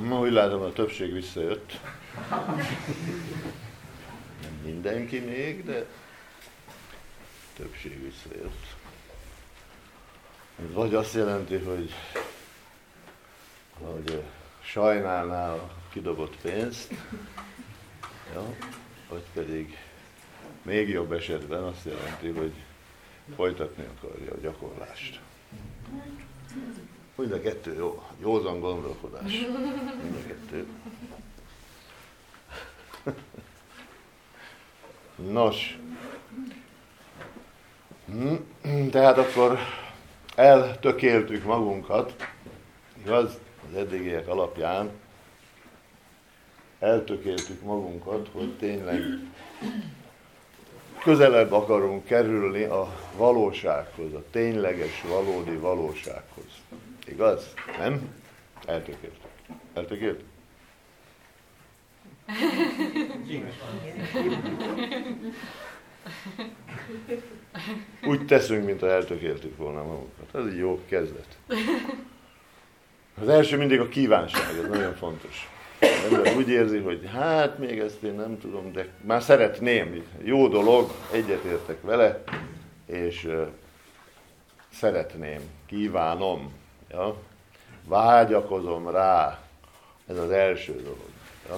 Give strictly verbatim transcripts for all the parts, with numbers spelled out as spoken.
Ma úgy látom, a többség visszajött. Nem mindenki még, de többség visszajött. Ez vagy azt jelenti, hogy, hogy sajnálná a kidobott pénzt, ja, vagy pedig még jobb esetben azt jelenti, hogy folytatni akarja a gyakorlást. Mind a kettő jó, józan gondolkodás. Mind a kettő. Nos, tehát akkor eltökéltük magunkat, igaz, az eddigiek alapján eltökéltük magunkat, hogy tényleg közelebb akarunk kerülni a valósághoz, a tényleges, valódi valósághoz. Igaz? Nem? Eltökéltük. Eltökéltük? Úgy teszünk, mintha eltökéltük volna magunkat. Ez egy jó kezdet. Az első mindig a kívánság, ez nagyon fontos. Az ember úgy érzi, hogy hát még ezt én nem tudom, de már szeretném, jó dolog, egyetértek vele, és uh, szeretném, kívánom, ja? Vágyakozom rá, ez az első dolog. Ja?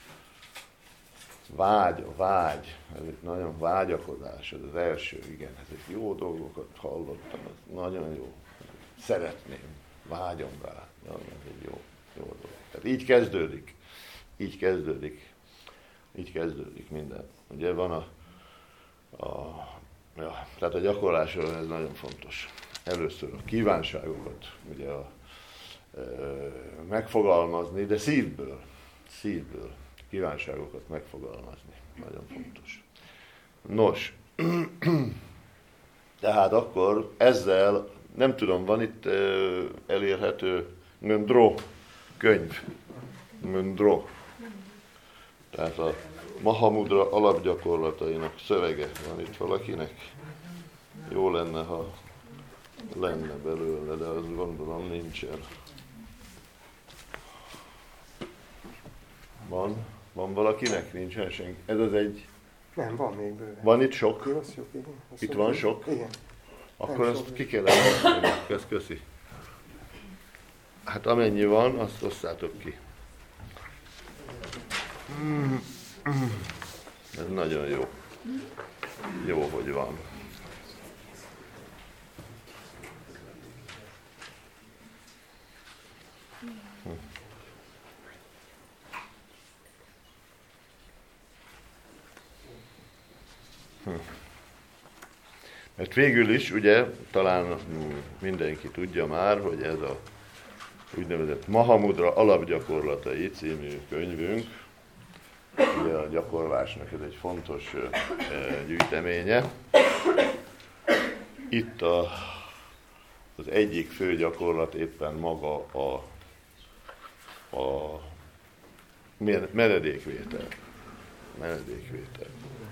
Vágy, a vágy, ez egy nagyon vágyakozás, ez az első, igen, ezek jó dolgokat hallottam, ez nagyon jó, szeretném, vágyom rá, ja, ez egy jó, jó dolog. Tehát így kezdődik, így kezdődik, így kezdődik minden. Ugye van a, a ja, tehát a gyakorlásról ez nagyon fontos. Először a kívánságokat, ugye a, e, megfogalmazni, de szívből, szívből. Kívánságokat megfogalmazni. Nagyon fontos. Nos, tehát akkor ezzel, nem tudom, van itt elérhető Mundro könyv. Mundro. Tehát a Mahamudra alapgyakorlatainak szövege van itt valakinek. Jó lenne, ha lenne belőle, de azt gondolom nincsen. Van? Van valakinek? Nincsen senki? Ez az egy... Nem, van még bőven. Van itt sok? Jó, sok, igen. Itt van sok? Igen. Akkor nem ezt sok. ki kell elmondani. Ezt köszi. Hát amennyi van, azt osszátok ki. Ez nagyon jó. Jó, hogy van. Mert végül is, ugye, talán mindenki tudja már, hogy ez a úgynevezett Mahamudra alapgyakorlatai című könyvünk, ugye a gyakorlásnak ez egy fontos e, gyűjteménye. Itt a, az egyik fő gyakorlat éppen maga a, a menedékvétel. Menedékvétel.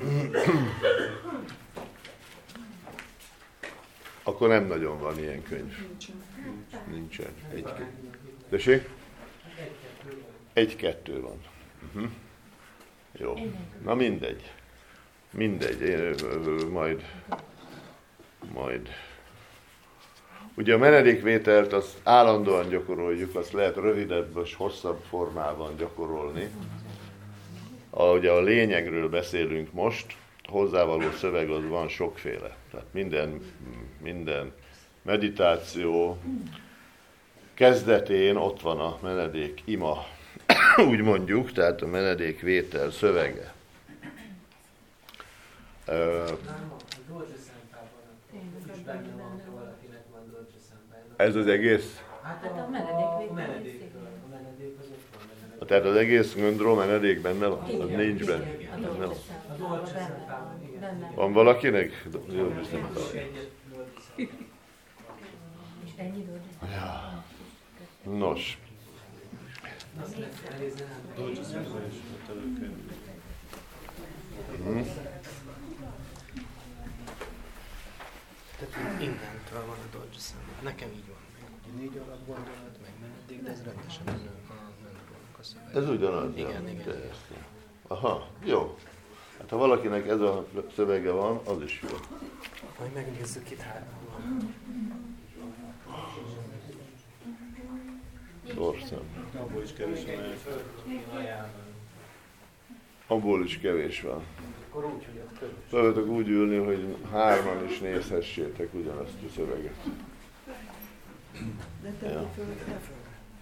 Akkor nem nagyon van ilyen könyv. Nincsen. Egy, Tessék? Egy-kettő van. Uh-huh. Jó. Na mindegy. Mindegy. Én, majd, majd. Ugye a menedékvételt azt állandóan gyakoroljuk, azt lehet rövidebb és hosszabb formában gyakorolni. A, ugye a lényegről beszélünk most, hozzávaló szöveg az van sokféle. Tehát minden, minden meditáció kezdetén ott van a menedék ima, úgy mondjuk, tehát a menedékvétel szövege. Ez az egész? Hát a menedék. Tehát az egész Mundro menedék benne van? Az nincs benne. benne van. Van valakinek? Jó, most nem találja. Ja. Nos. Hmm. Tehát innentől van a Dolce Szemben. Nekem így van meg. Négy alapgondolat, meg menedék, de ez rendesen benne a Mundro. szöveg. Ez ugyanaz. Igen, igen. De... Aha, jó. Hát ha valakinek ez a szövege van, az is jó. Majd megnézzük itt hárman. Dorszám. Abból is kevés van. Abból is kevés van. Akkor úgy, hogy ott körül. Szoktatok úgy ülni, hogy hárman is nézhessétek ugyanazt a szöveget. De te Ja. föl, te föl.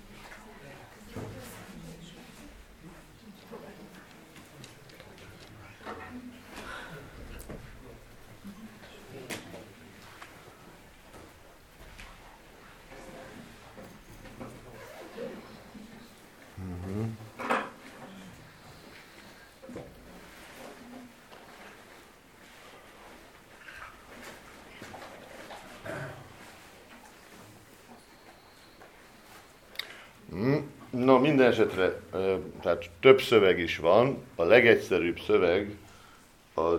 No, minden esetre, tehát több szöveg is van. A legegyszerűbb szöveg az,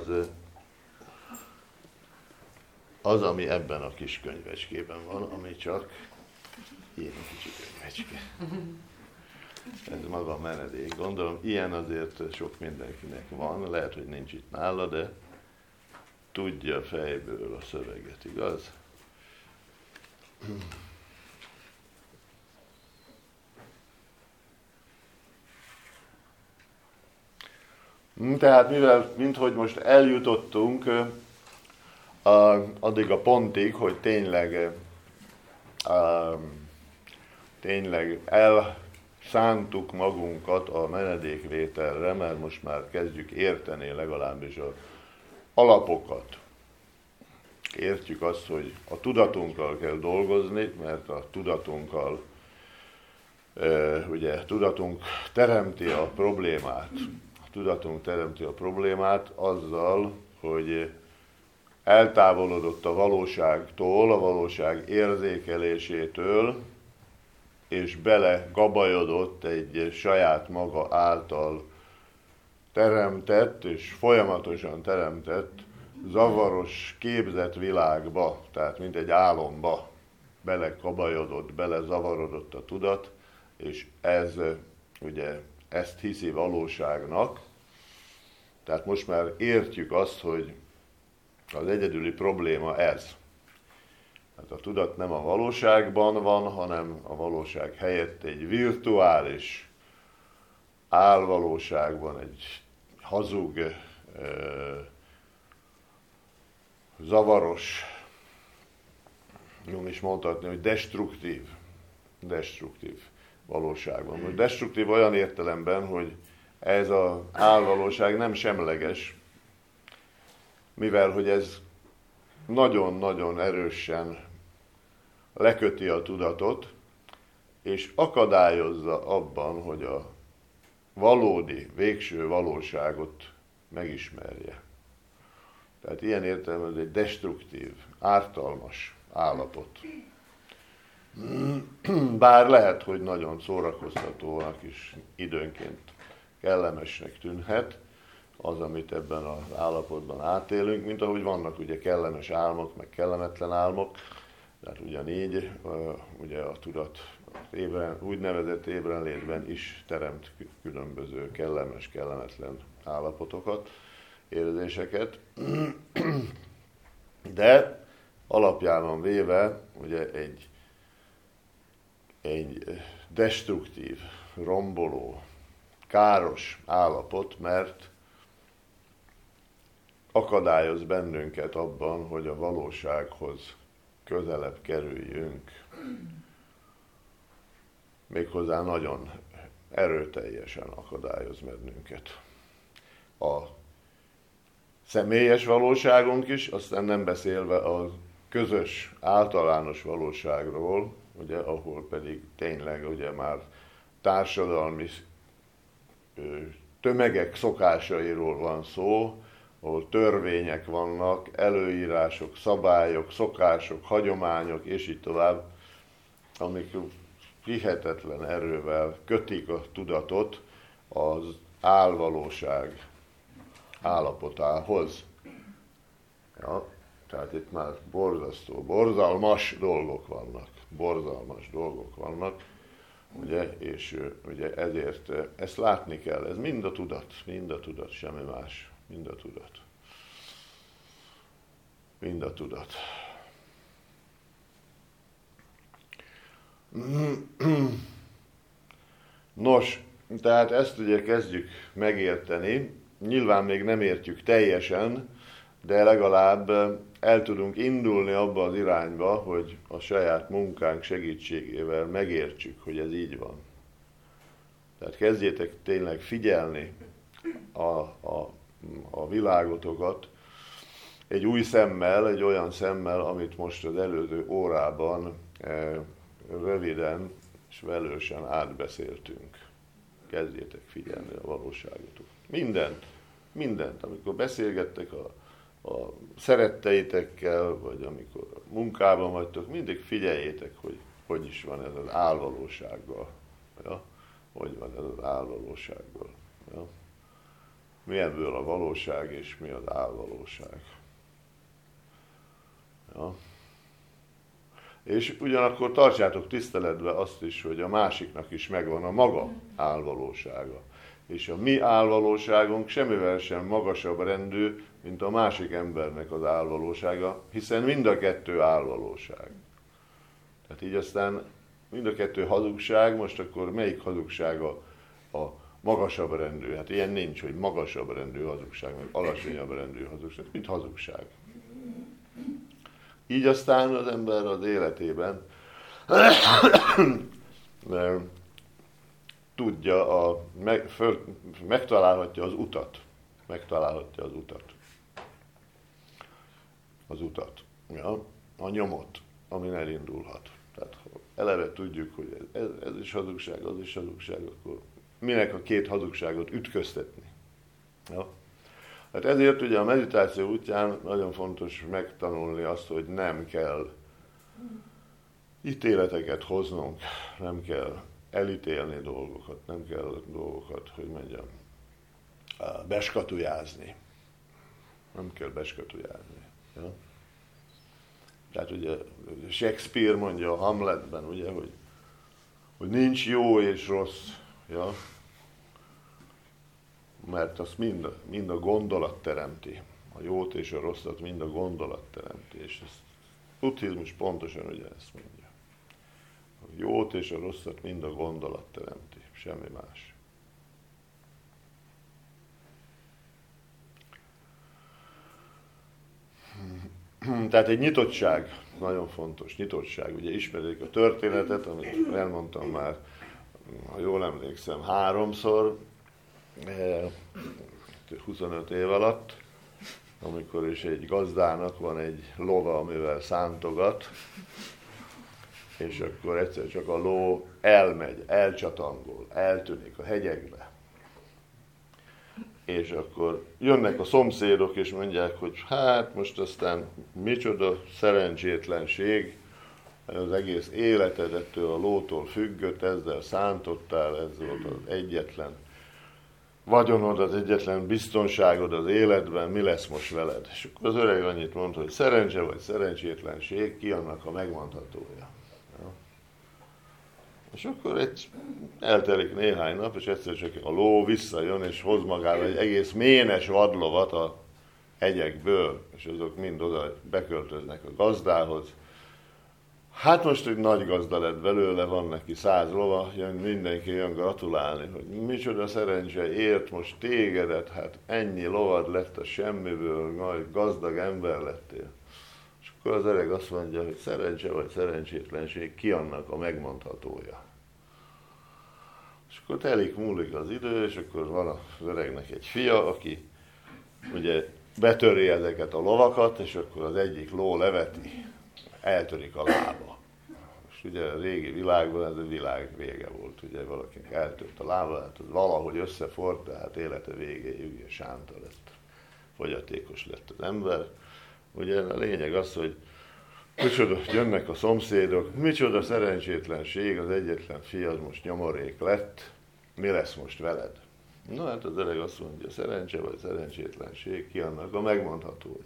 az, ami ebben a kis könyvecskében van, ami csak ilyen kicsi könyvecske. Ez maga a menedék. Gondolom, ilyen azért sok mindenkinek van, lehet, hogy nincs itt nála, de tudja fejből a szöveget, igaz? Tehát mivel, minthogy most eljutottunk a, addig a pontig, hogy tényleg, a, tényleg elszántuk magunkat a menedékvételre, mert most már kezdjük érteni legalábbis az alapokat. Értjük azt, hogy a tudatunkkal kell dolgozni, mert a tudatunkkal, ugye, tudatunk teremti a problémát. Tudatunk teremti a problémát azzal, hogy eltávolodott a valóságtól, a valóság érzékelésétől, és bele gabajodott egy saját maga által teremtett, és folyamatosan teremtett, zavaros, képzett világba, tehát mint egy álomba bele gabajodott, bele zavarodott a tudat, és ez ugye ezt hiszi valóságnak. Tehát most már értjük azt, hogy az egyedüli probléma ez. Hát a tudat nem a valóságban van, hanem a valóság helyett egy virtuális álvalóságban, egy hazug, eh, zavaros, jól is mondhatni, hogy destruktív, destruktív valóságban. Most destruktív olyan értelemben, hogy ez az álvalóság nem semleges, mivel hogy ez nagyon-nagyon erősen leköti a tudatot, és akadályozza abban, hogy a valódi, végső valóságot megismerje. Tehát ilyen értelemben ez egy destruktív, ártalmas állapot. Bár lehet, hogy nagyon szórakoztatónak is időnként kellemesnek tűnhet az, amit ebben az állapotban átélünk, mint ahogy vannak ugye kellemes álmok, meg kellemetlen álmok, tehát ugyanígy ugye a tudat ébren, úgynevezett ébrenlétben is teremt különböző kellemes, kellemetlen állapotokat, érzéseket, de alapjában véve ugye egy egy destruktív, romboló, káros állapot, mert akadályoz bennünket abban, hogy a valósághoz közelebb kerüljünk. Méghozzá nagyon erőteljesen akadályoz bennünket. A személyes valóságunk is, aztán nem beszélve a közös, általános valóságról, ugye, ahol pedig tényleg ugye már társadalmi tömegek szokásairól van szó, ahol törvények vannak, előírások, szabályok, szokások, hagyományok, és így tovább, amik hihetetlen erővel kötik a tudatot az álvalóság állapotához. Ja, tehát itt már borzasztó, borzalmas dolgok vannak. Borzalmas dolgok vannak. ugye, és ugye ezért ezt látni kell, ez mind a tudat, mind a tudat, semmi más, mind a tudat. Mind a tudat. Nos, tehát ezt ugye kezdjük megérteni, nyilván még nem értjük teljesen, de legalább el tudunk indulni abba az irányba, hogy a saját munkánk segítségével megértsük, hogy ez így van. Tehát kezdjétek tényleg figyelni a, a, a világotokat egy új szemmel, egy olyan szemmel, amit most az előző órában eh, röviden és velősen átbeszéltünk. Kezdjétek figyelni a valóságotokat. Mindent, mindent, amikor beszélgettek a a szeretteitekkel, vagy amikor munkában vagytok, mindig figyeljétek, hogy hogy is van ez az álvalósággal. Ja? Hogy van ez az álvalósággal. Ja? Mi ebből a valóság, és mi az álvalóság. Ja? És ugyanakkor tartsátok tiszteletbe azt is, hogy a másiknak is megvan a maga álvalósága. És a mi álvalóságunk semmivel sem magasabb rendű, mint a másik embernek az álvalósága, hiszen mind a kettő álvalóság. Tehát így aztán mind a kettő hazugság, most akkor melyik hazugsága a magasabb rendű? Hát ilyen nincs, hogy magasabb rendű hazugság, meg alacsonyabb rendű hazugság, mint hazugság. Így aztán az ember az életében tudja, a, meg, föl, megtalálhatja az utat. Megtalálhatja az utat. Az utat. Ja? A nyomot, amin elindulhat. Tehát ha eleve tudjuk, hogy ez, ez is hazugság, az is hazugság, akkor minek a két hazugságot ütköztetni. Ja? Hát ezért ugye a meditáció útján nagyon fontos megtanulni azt, hogy nem kell ítéleteket hoznunk, nem kell elítélni dolgokat, nem kell dolgokat, hogy mondjam, beskatujázni. Nem kell beskatujázni. Ja? Tehát ugye Shakespeare mondja a Hamletben, ugye, hogy, hogy nincs jó és rossz, ja? Mert azt mind, mind a gondolat teremti. A jót és a rosszat mind a gondolat teremti. És ez buddhizmus pontosan ugye ezt mondja. A jót és a rosszat mind a gondolat teremti, semmi más. Tehát egy nyitottság, nagyon fontos, nyitottság. Ugye ismerik a történetet, amit elmondtam már, ha jól emlékszem, háromszor, huszonöt év alatt, amikor is egy gazdának van egy lova, amivel szántogat, és akkor egyszer csak a ló elmegy, elcsatangol, eltűnik a hegyekbe. És akkor jönnek a szomszédok, és mondják, hogy hát most aztán micsoda szerencsétlenség, az egész életed ettől a lótól függött, ezzel szántottál, ez volt az egyetlen vagyonod, az egyetlen biztonságod az életben, mi lesz most veled? És akkor az öreg annyit mondta, hogy szerencse vagy szerencsétlenség, ki annak a megmondhatója. Ja. És akkor egy, eltelik néhány nap, és egyszer csak a ló visszajön, és hoz magára egy egész ménes vadlovat a hegyekből, és azok mind oda beköltöznek a gazdához. Hát most egy nagy gazda lett belőle, van neki száz lova, jön mindenki jön gratulálni, hogy micsoda szerencse ért most tégedet, hát ennyi lovad lett a semmiből, majd gazdag ember lettél. És akkor az öreg azt mondja, hogy szerencse vagy szerencsétlenség, ki annak a megmondhatója. És akkor telik, múlik az idő, és akkor van az öregnek egy fia, aki ugye betöri ezeket a lovakat, és akkor az egyik ló leveti. Eltörik a lába. És ugye a régi világban ez a világ vége volt, ugye valakinek eltört a lába, hát az valahogy összefort, tehát élete végéig ugye sánta lett, fogyatékos lett az ember. Ugye a lényeg az, hogy micsoda, jönnek a szomszédok, micsoda szerencsétlenség, az egyetlen fiad most nyomorék lett, mi lesz most veled? Na hát az öreg azt mondja, szerencse vagy szerencsétlenség, ki annak a megmondhatója.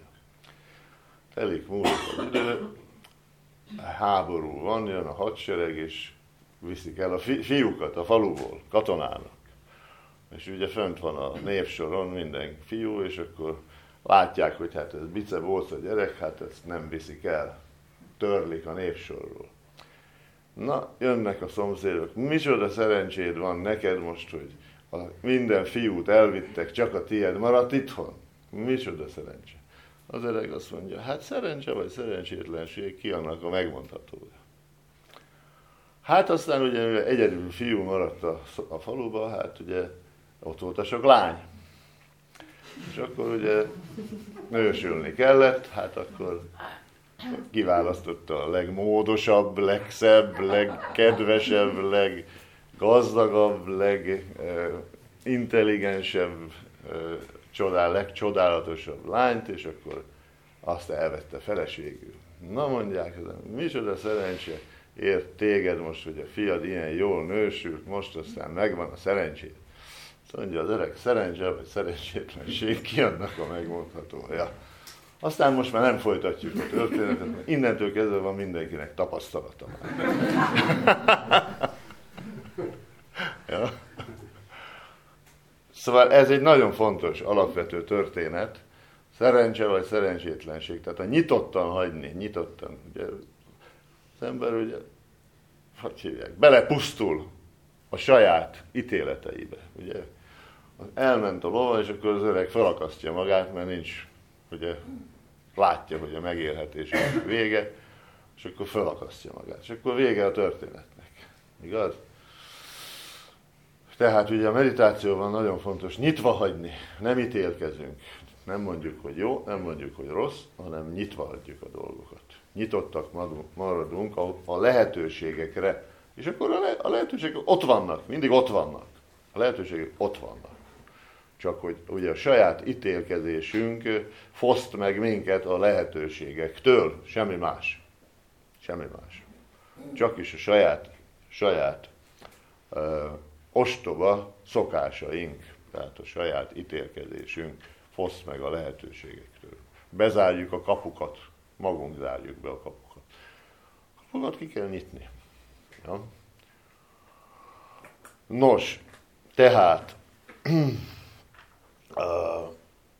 Telik múlik az idő, háború van, jön a hadsereg, és viszik el a fi- fiúkat a faluból, katonának. És ugye fönt van a névsoron minden fiú, és akkor látják, hogy hát ez bice volt a gyerek, hát ezt nem viszik el, törlik a névsorról. Na, jönnek a szomszédok, micsoda szerencséd van neked most, hogy a minden fiút elvittek, csak a tiéd maradt itthon. Micsoda szerencse. Az öreg azt mondja, hát szerencse vagy szerencsétlenség, ki annak a megmondhatója. Hát aztán ugye egyedül fiú maradt a, a faluba, hát ugye ott volt a sok lány. És akkor ugye nősülni kellett, hát akkor kiválasztotta a legmódosabb, legszebb, legkedvesebb, leggazdagabb, legintelligensebb, csodál, legcsodálatosabb lányt, és akkor azt elvette feleségül. Na mondják, micsoda szerencse ért téged most, hogy a fiad ilyen jól nősült, most aztán megvan a szerencsét. Azt mondja az öreg, szerencse vagy szerencsétlenség, ki annak a megmondhatója. Aztán most már nem folytatjuk a történetet, mert innentől kezdve van mindenkinek tapasztalata már. Ja. Szóval ez egy nagyon fontos, alapvető történet, szerencse vagy szerencsétlenség, tehát a nyitottan hagyni, nyitottan, ugye, az ember ugye, hogy hívják, belepusztul a saját ítéleteibe, ugye, elment a lova, és akkor az öreg felakasztja magát, mert nincs, ugye, látja, hogy a megélhetés vége, és akkor felakasztja magát, és akkor vége a történetnek, igaz? Tehát ugye a meditációban nagyon fontos nyitva hagyni, nem ítélkezünk, nem mondjuk, hogy jó, nem mondjuk, hogy rossz, hanem nyitva hagyjuk a dolgokat. Nyitottak maradunk a, a lehetőségekre, és akkor a, le, a lehetőségek ott vannak, mindig ott vannak. A lehetőségek ott vannak. Csak hogy ugye a saját ítélkezésünk foszt meg minket a lehetőségektől, semmi más. Semmi más. Csak is a saját, saját uh, ostoba szokásaink, tehát a saját ítélkezésünk foszt meg a lehetőségektől. Bezárjuk a kapukat, magunk zárjuk be a kapukat. A kapukat ki kell nyitni. Ja? Nos, tehát uh,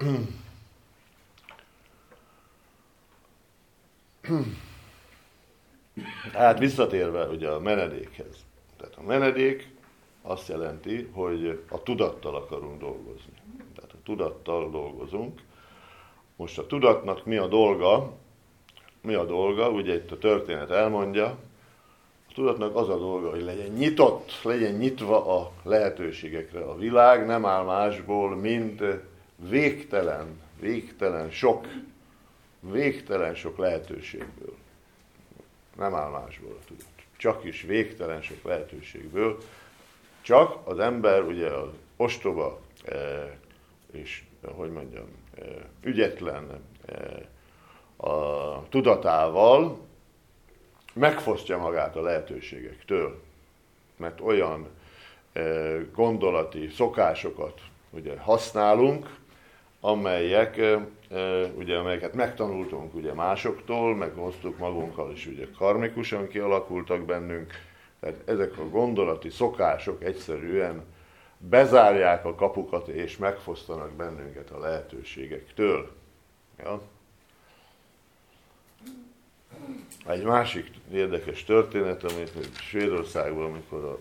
hát visszatérve ugye a menedékhez. Tehát a menedék azt jelenti, hogy a tudattal akarunk dolgozni. Tehát a tudattal dolgozunk. Most a tudatnak mi a dolga? Mi a dolga? Ugye itt a történet elmondja. A tudatnak az a dolga, hogy legyen nyitott, legyen nyitva a lehetőségekre. A világ nem áll másból, mint végtelen, végtelen sok, végtelen sok lehetőségből. Nem áll másból a tudat. Csak is végtelen sok lehetőségből. Csak az ember ugye az ostoba e, és, hogy mondjam, e, ügyetlen e, a tudatával megfosztja magát a lehetőségektől. Mert olyan e, gondolati szokásokat ugye használunk, amelyek, e, ugye, amelyeket megtanultunk ugye másoktól, meghoztuk magunkkal is ugye karmikusan kialakultak bennünk. Tehát ezek a gondolati szokások egyszerűen bezárják a kapukat és megfosztanak bennünket a lehetőségektől. Ja? Egy másik érdekes történet, amit Svédországban, amikor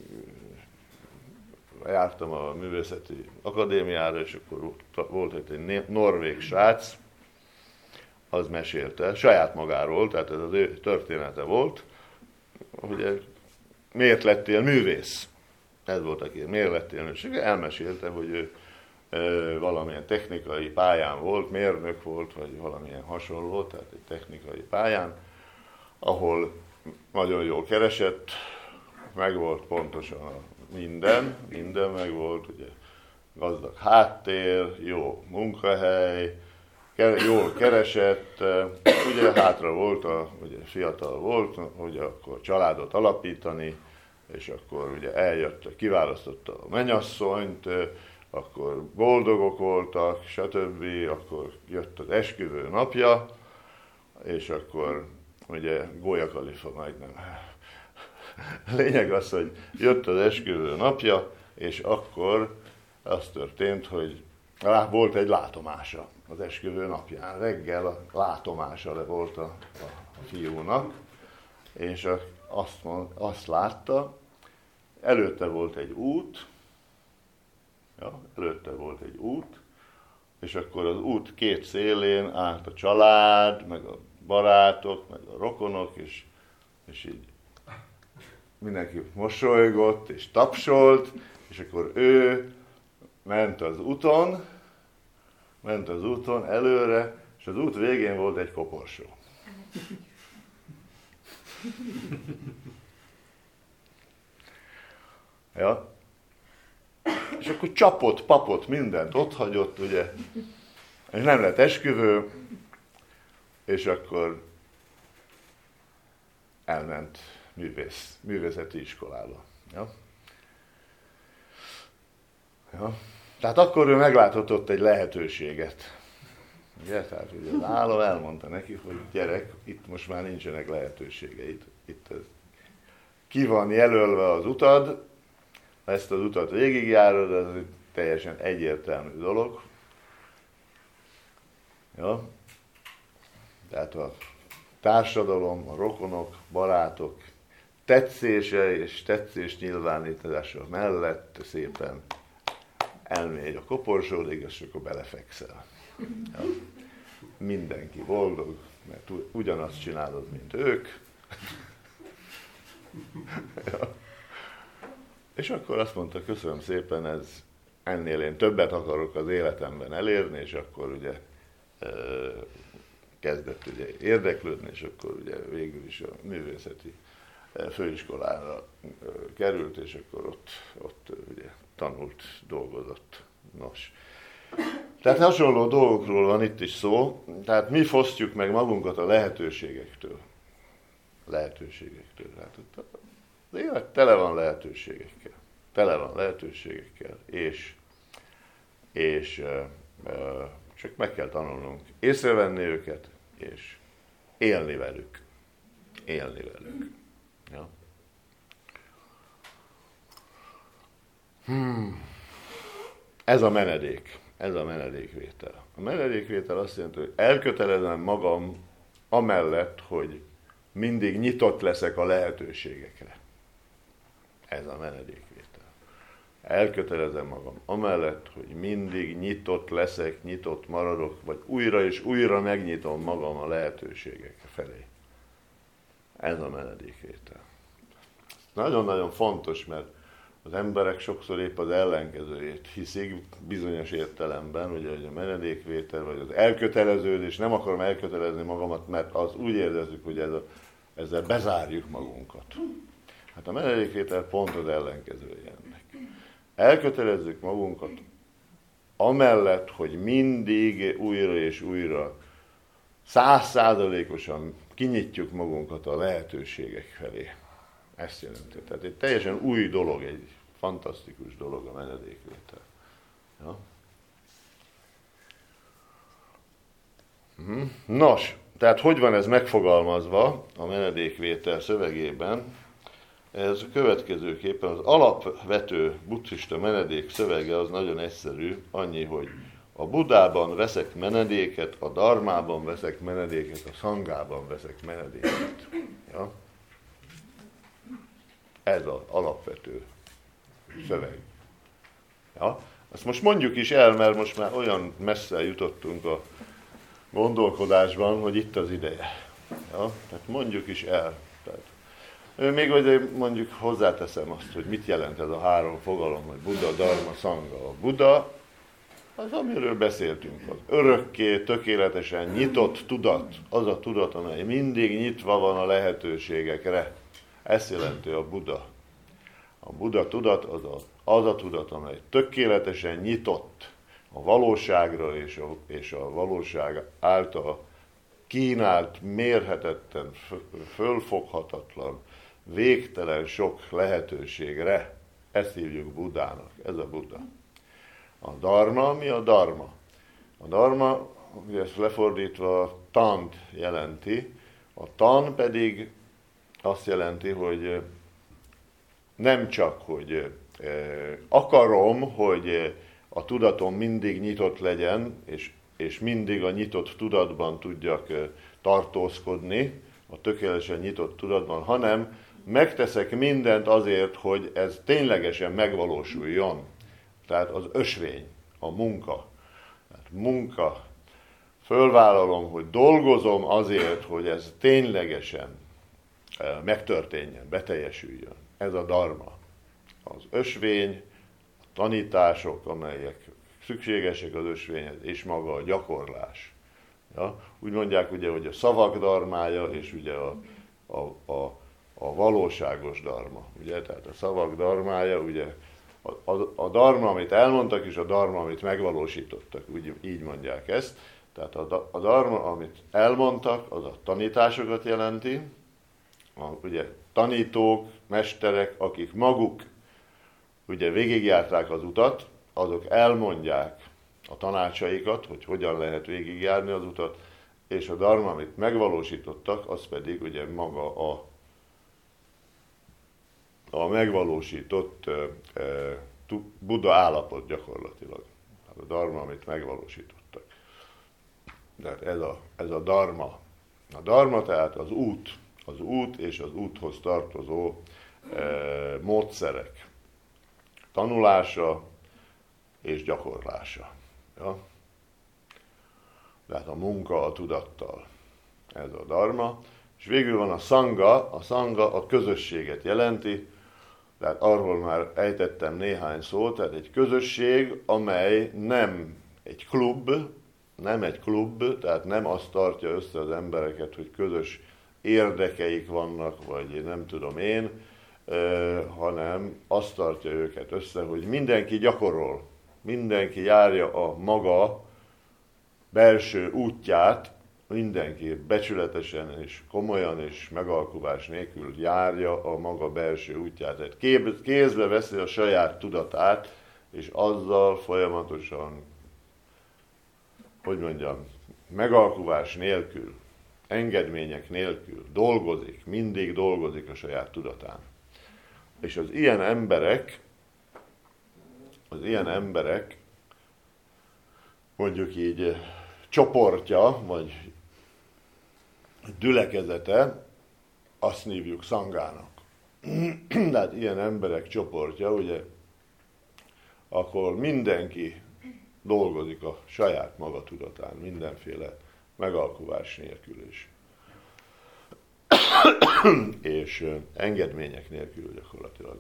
a, jártam a művészeti akadémiára, és akkor volt itt egy norvég srác, az mesélte, saját magáról, tehát ez az ő története volt, ugye miért lettél művész? Ez volt a kérdés, miért lettél művész? Elmesélte, hogy ő e, valamilyen technikai pályán volt, mérnök volt, vagy valamilyen hasonló, tehát egy technikai pályán, ahol nagyon jól keresett, meg volt pontosan a minden, minden meg volt, ugye gazdag háttér, jó munkahely, jól keresett, ugye hátra volt, a, ugye fiatal volt, hogy akkor családot alapítani, és akkor ugye eljött, kiválasztotta a mennyasszonyt, akkor boldogok voltak, stb., akkor jött az esküvő napja, és akkor ugye Golya Kalifa majdnem Lényeg az, hogy jött az esküvő napja, és akkor az történt, hogy volt egy látomása az esküvő napján. Reggel a látomása le volt a, a, a fiúnak, és a, azt, mond, azt látta, előtte volt egy út, ja, előtte volt egy út, és akkor az út két szélén állt a család, meg a barátok, meg a rokonok, és, és így mindenki mosolygott és tapsolt, és akkor ő ment az úton, ment az úton előre, és az út végén volt egy koporsó. Ja. És akkor csapott, papott, mindent ott hagyott, ugye, és nem lett esküvő, és akkor elment művész, művészeti iskolába. Ja. Ja. Tehát akkor ő meglátott ott egy lehetőséget. Ugye? Tehát ugye az álom elmondta neki, hogy gyerek, itt most már nincsenek lehetőségeid. Itt ez. Ki van jelölve az utad, ezt az utat végigjárod, ez egy teljesen egyértelmű dolog. Ja. Tehát a társadalom, a rokonok, barátok tetszése és tetszés nyilvánítása mellett szépen elmegy a koporsódig, és akkor belefekszel. Ja. Mindenki boldog, mert ugyanazt csinálod, mint ők. Ja. És akkor azt mondta, köszönöm szépen, ez, ennél én többet akarok az életemben elérni, és akkor ugye e, kezdett ugye érdeklődni, és akkor ugye végül is a művészeti főiskolára e, került, és akkor ott, ott ugye tanult, dolgozott. Nos. Tehát hasonló dolgokról van itt is szó, tehát mi fosztjuk meg magunkat a lehetőségektől. Lehetőségektől. Tehát az élet tele van lehetőségekkel. Tele van lehetőségekkel, és, és e, e, csak meg kell tanulnunk észrevenni őket, és élni velük. Élni velük. Ja. Hmm. Ez a menedék. Ez a menedékvétel. A menedékvétel azt jelenti, hogy elkötelezem magam amellett, hogy mindig nyitott leszek a lehetőségekre. Ez a menedékvétel. Elkötelezem magam amellett, hogy mindig nyitott leszek, nyitott maradok, vagy újra és újra megnyitom magam a lehetőségek felé. Ez a menedékvétel. Nagyon-nagyon fontos, mert az emberek sokszor épp az ellenkezőjét hiszik bizonyos értelemben, ugye, hogy a menedékvétel, vagy az elköteleződés, nem akarom elkötelezni magamat, mert az úgy érezzük, hogy ez a, ezzel bezárjuk magunkat. Hát a menedékvétel pont az ellenkezője ennek. Elkötelezzük magunkat amellett, hogy mindig újra és újra száz százalékosan kinyitjuk magunkat a lehetőségek felé. Ezt jelenti. Tehát egy teljesen új dolog, egy fantasztikus dolog a menedékvétel. Ja? Nos, tehát hogy van ez megfogalmazva a menedékvétel szövegében? Ez a következőképpen az alapvető buddhista menedék szövege az nagyon egyszerű, annyi, hogy a Buddhában veszek menedéket, a Dharmában veszek menedéket, a Szangában veszek menedéket. Ja? Ez az alapvető szöveg. Ja? Azt most mondjuk is el, mert most már olyan messze jutottunk a gondolkodásban, hogy itt az ideje. Ja? Tehát mondjuk is el. Tehát, még hogy mondjuk hozzáteszem azt, hogy mit jelent ez a három fogalom, hogy Buddha, Dharma, Szanga. A Buddha az, amiről beszéltünk, az örökké, tökéletesen nyitott tudat, az a tudat, amely mindig nyitva van a lehetőségekre. Ezt jelenti a Buddha. A Buddha tudat az a, az a tudat, amely tökéletesen nyitott a valóságra és a, és a valóság által kínált, mérhetetlen, fölfoghatatlan, végtelen sok lehetőségre. Ezt hívjuk Buddhának. Ez a Buddha. A Dharma, mi a Dharma? A Dharma, ugye ezt lefordítva tant jelenti, a tan pedig azt jelenti, hogy nem csak, hogy akarom, hogy a tudatom mindig nyitott legyen, és, és mindig a nyitott tudatban tudjak tartózkodni, a tökéletesen nyitott tudatban, hanem megteszek mindent azért, hogy ez ténylegesen megvalósuljon. Tehát az ösvény, a munka. Tehát munka. Fölvállalom, hogy dolgozom azért, hogy ez ténylegesen megtörténjen, beteljesüljön. Ez a dharma. Az ösvény, a tanítások, amelyek szükségesek az ösvényhez, és maga a gyakorlás. Ja? Úgy mondják ugye, hogy a szavak dharmája, és ugye a, a, a, a valóságos dharma. Ugye? Tehát a szavak dharmája, ugye a, a, a dharma, amit elmondtak, és a dharma, amit megvalósítottak, úgy, így mondják ezt. Tehát a, a dharma, amit elmondtak, az a tanításokat jelenti. A, ugye tanítók, mesterek, akik maguk ugye végigjárták az utat, azok elmondják a tanácsaikat, hogy hogyan lehet végigjárni az utat, és a dharma, amit megvalósítottak, az pedig ugye maga a, a megvalósított e, e, Buddha állapot gyakorlatilag. Hát a dharma, amit megvalósítottak. Tehát ez a, ez a dharma. A dharma tehát az út, az út és az úthoz tartozó e, módszerek tanulása és gyakorlása. Ja? Tehát a munka a tudattal. Ez a dharma. És végül van a sangha. A sangha a közösséget jelenti. Tehát arról már ejtettem néhány szót. Tehát egy közösség, amely nem egy klub, nem egy klub, tehát nem azt tartja össze az embereket, hogy közös érdekeik vannak, vagy nem tudom én, eh, hanem azt tartja őket össze, hogy mindenki gyakorol, mindenki járja a maga belső útját, mindenki becsületesen és komolyan és megalkuvás nélkül járja a maga belső útját. Tehát kézbe veszi a saját tudatát, és azzal folyamatosan, hogy mondjam, megalkuvás nélkül, engedmények nélkül dolgozik, mindig dolgozik a saját tudatán. És az ilyen emberek, az ilyen emberek, mondjuk így csoportja, vagy gyülekezete, azt hívjuk szanghának. Tehát ilyen emberek csoportja, ugye, akkor mindenki dolgozik a saját maga tudatán, mindenféle megalkuvás nélkül is. És engedmények nélkül gyakorlatilag.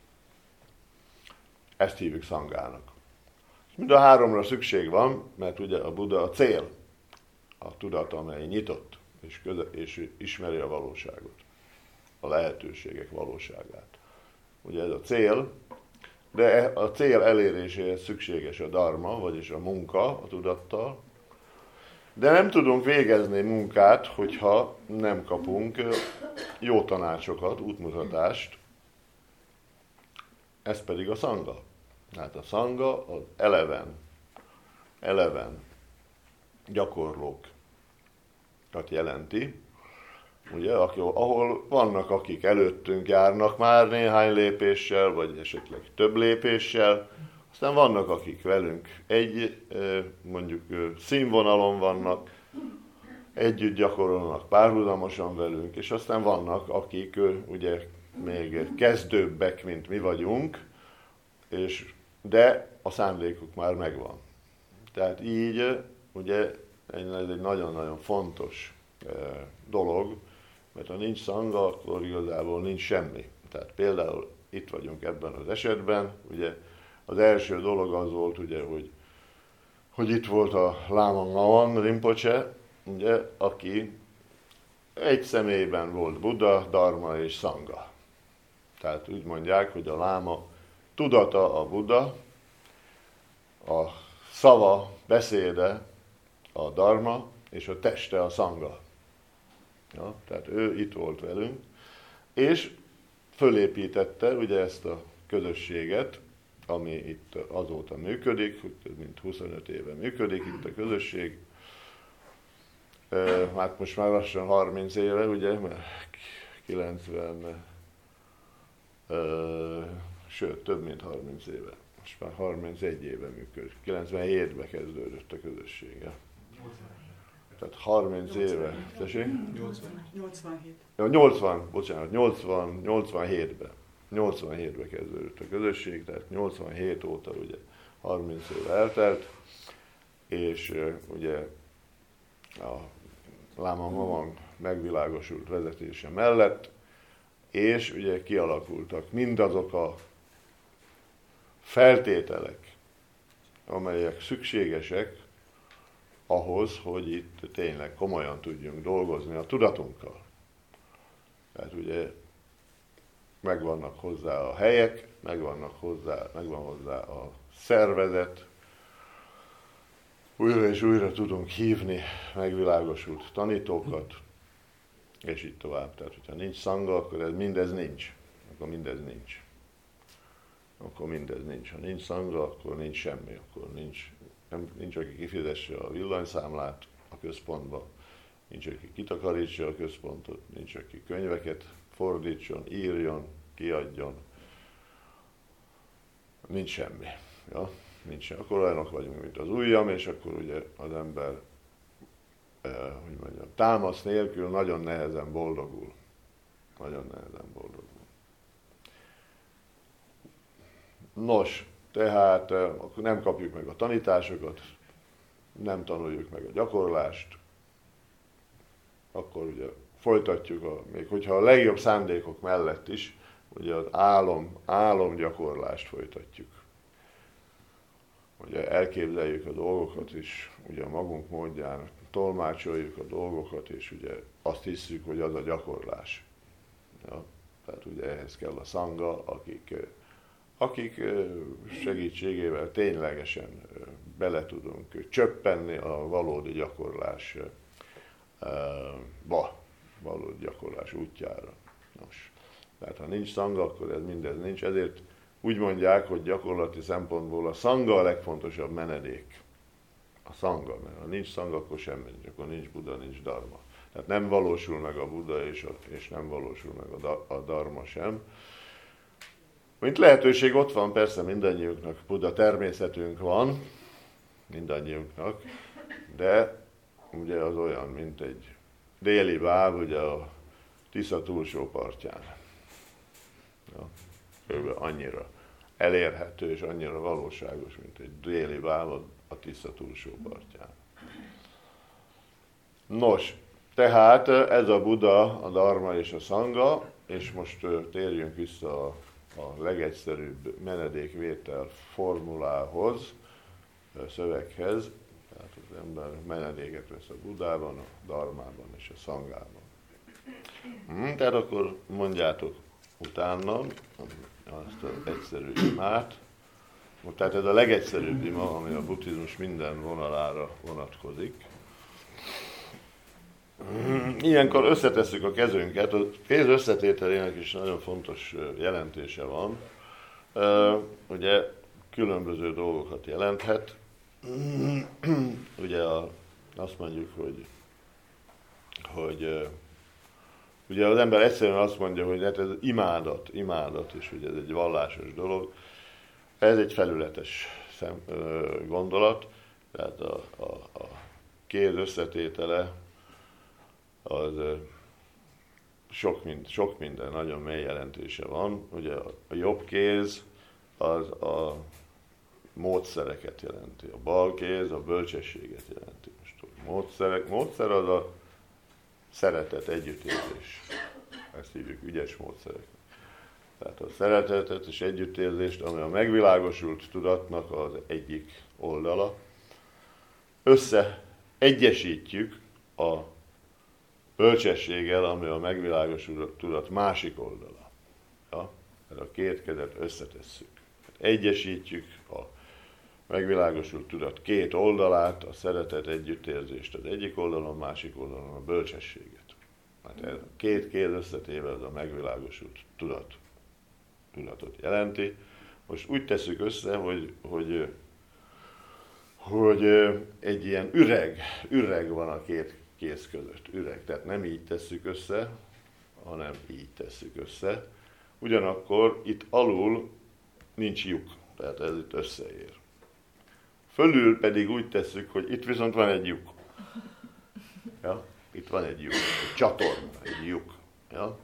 Ezt hívjuk szanghának. Mind a háromra szükség van, mert ugye a Buddha a cél, a tudat, amely nyitott, és, köze- és ismeri a valóságot, a lehetőségek valóságát. Ugye ez a cél, de a cél eléréséhez szükséges a dharma, vagyis a munka a tudattal, de nem tudunk végezni munkát, hogyha nem kapunk jó tanácsokat, útmutatást, ez pedig a szangha. Hát a szangha az eleven, eleven gyakorlókat jelenti, ugye, ahol vannak, akik előttünk járnak már néhány lépéssel, vagy esetleg több lépéssel, aztán vannak, akik velünk egy, mondjuk színvonalon vannak, együtt gyakorolnak párhuzamosan velünk, és aztán vannak, akik ugye még kezdőbbek, mint mi vagyunk, és, de a szándékuk már megvan. Tehát így, ugye, ez egy nagyon-nagyon fontos dolog, mert ha nincs szangha, akkor igazából nincs semmi. Tehát például itt vagyunk ebben az esetben, ugye az első dolog az volt, ugye, hogy, hogy itt volt a Lama Ngawan Rinpoche, ugye, aki egy személyben volt Buddha, Dharma és Szangha. Tehát úgy mondják, hogy a láma tudata a Buddha, a szava, beszéde a Dharma, és a teste a Szangha. Ja, tehát ő itt volt velünk, és fölépítette ugye ezt a közösséget, ami itt azóta működik, mint huszonöt éve működik itt a közösség. Hát most már lassan harminc éve, ugye, mert kilencven, Ö, sőt, több mint harminc éve. Most már harmincegy éve működik. kilencvenhétben kezdődött a közössége. Tehát harminc éve. Tessék? nyolcvanhét. Ja, nyolcvan, bocsánat, nyolcvan, nyolcvanhétben. nyolcvanhétben kezdődött a közösség, tehát nyolcvanhét óta ugye harminc éve eltelt, és uh, ugye a Láma Mamang megvilágosult vezetése mellett, és ugye kialakultak mindazok a feltételek, amelyek szükségesek ahhoz, hogy itt tényleg komolyan tudjunk dolgozni a tudatunkkal. Tehát ugye megvannak hozzá a helyek, megvannak hozzá, megvan hozzá a szervezet, újra és újra tudunk hívni megvilágosult tanítókat, és így tovább. Tehát, hogyha nincs szanga, akkor ez mindez nincs. Akkor mindez nincs. Akkor mindez nincs. Ha nincs szanga, akkor nincs semmi. Akkor nincs, nem, nincs, aki kifizesse a villanyszámlát a központba, nincs, aki kitakarítsa a központot, nincs, aki könyveket fordítson, írjon, kiadjon. Nincs semmi. Ja? Nincs semmi. Akkor olyanok vagyunk, mint az ujjam, és akkor ugye az ember eh, hogy mondjam, támasz nélkül nagyon nehezen boldogul. Nagyon nehezen boldogul. Nos, tehát eh, akkor nem kapjuk meg a tanításokat, nem tanuljuk meg a gyakorlást, akkor ugye folytatjuk, a, még hogyha a legjobb szándékok mellett is, ugye az álom, álomgyakorlást folytatjuk. Ugye elképzeljük a dolgokat is, ugye a magunk módján tolmácsoljuk a dolgokat, és ugye azt hiszük, hogy az a gyakorlás. Ja? Tehát ugye ehhez kell a szanga, akik, akik segítségével ténylegesen bele tudunk csöppenni a valódi gyakorlásba, valódi gyakorlás útjára. Nos, tehát ha nincs szanga, akkor ez mindez nincs, ezért úgy mondják, hogy gyakorlati szempontból a szanga a legfontosabb menedék. A szanga, mert ha nincs szanga, akkor semmi nincs, akkor nincs Buddha, nincs dharma. Tehát nem valósul meg a Buddha, és, a, és nem valósul meg a, da, a dharma sem. Mint lehetőség ott van, persze mindannyiunknak Buddha természetünk van, mindannyiunknak, de ugye az olyan, mint egy déli báb, ugye a Tisza túlsó partján. Ja, kb. Annyira elérhető és annyira valóságos, mint egy déli báb a Tisza túlsó partján. Nos, tehát ez a Buddha, a dharma és a szanga, és most térjünk vissza a, a legegyszerűbb menedékvétel formulához, a szöveghez. Tehát az ember menedéket vesz a Buddhában, a dharmában és a szangában. Hmm, tehát akkor mondjátok utána azt az egyszerű imát. Tehát ez a legegyszerűbb ima, ami a buddhizmus minden vonalára vonatkozik. Ilyenkor összetesszük a kezünket, a kéz összetételének is nagyon fontos jelentése van. Ugye különböző dolgokat jelenthet. Ugye a, azt mondjuk, hogy, hogy ugye az ember egyszerűen azt mondja, hogy hát ez imádat, imádat, és ugye ez egy vallásos dolog. Ez egy felületes szem, gondolat, tehát a, a, a kéz összetétele az sok, mind, sok minden nagyon mély jelentése van. Ugye a, a jobb kéz az a módszereket jelenti, a bal kéz a bölcsességet jelenti. Most a módszerek, módszer az a szeretet, együttérzés. Ezt hívjuk ügyes módszerek. Tehát a szeretetet és együttérzést, ami a megvilágosult tudatnak az egyik oldala, összeegyesítjük a bölcsességgel, ami a megvilágosult tudat másik oldala. Ja? Tehát a két kezet összetesszük. Egyesítjük a megvilágosult tudat két oldalát, a szeretet együttérzést az egyik oldalon, a másik oldalon a bölcsességet. Hát ez két kéz összetéve ez a megvilágosult tudat, tudatot jelenti. Most úgy tesszük össze, hogy, hogy, hogy egy ilyen üreg, üreg van a két kéz között. Üreg, tehát nem így tesszük össze, hanem így tesszük össze. ugyanakkor itt alul nincs lyuk, tehát ez itt összeér. Fölül pedig úgy tesszük, hogy itt viszont van egy lyuk. Ja? Itt van egy lyuk, egy csatorna, egy lyuk. Ja?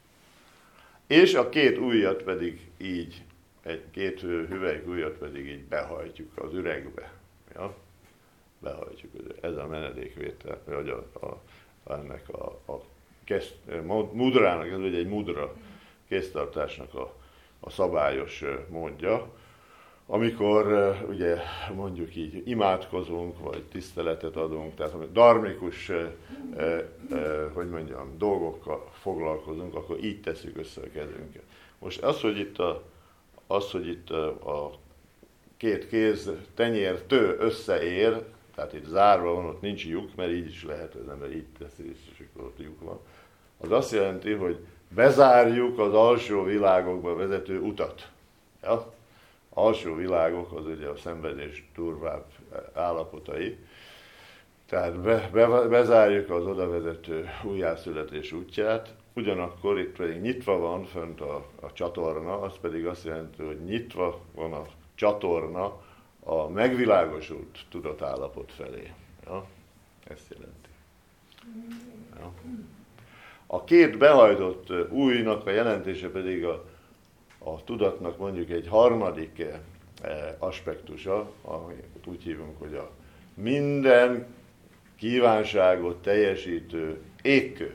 És a két ujjat pedig így, egy két hüvelyk ujjat pedig így behajtjuk az üregbe. Ja? Behajtjuk. Ez a menedékvétel, vagy a, a, ennek a, a kesz, mudrának, ez ugye egy mudra kéztartásnak a, a szabályos módja, amikor ugye mondjuk így imádkozunk, vagy tiszteletet adunk, tehát darmikus, hogy mondjam, dolgokkal foglalkozunk, akkor így tesszük össze a kezünket. Most az, hogy itt a, az, hogy itt a, a két kéz tenyértő összeér, tehát itt zárva van, ott nincs lyuk, mert így is lehet, az ember így teszi, és akkor ott lyuk van. Az azt jelenti, hogy bezárjuk az alsó világokba vezető utat. Ja? Alsó világok az ugye a szenvedés durvább állapotai. Tehát be, be, bezárjuk az odavezető újjászületés útját, ugyanakkor itt pedig nyitva van fönt a, a csatorna, az pedig azt jelenti, hogy nyitva van a csatorna a megvilágosult tudatállapot felé. Ja? Ezt jelenti. Ja? A két behajtott ujjnak a jelentése pedig a, a tudatnak mondjuk egy harmadik eh, aspektusa, amit úgy hívunk, hogy a minden kívánságot teljesítő égkő.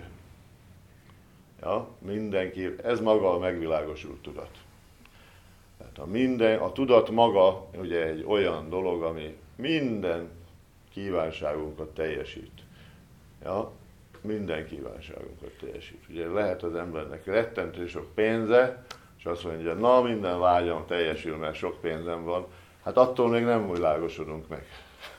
Ja? Mindenki, ez maga a megvilágosult tudat. Tehát a, minden, a tudat maga ugye egy olyan dolog, ami minden kívánságunkat teljesít. Ja? Minden kívánságunkat teljesít. Ugye lehet az embernek rettentő sok pénze, és azt mondja, na minden vágyam teljesül, mert sok pénzem van. Hát attól még nem világosodunk meg.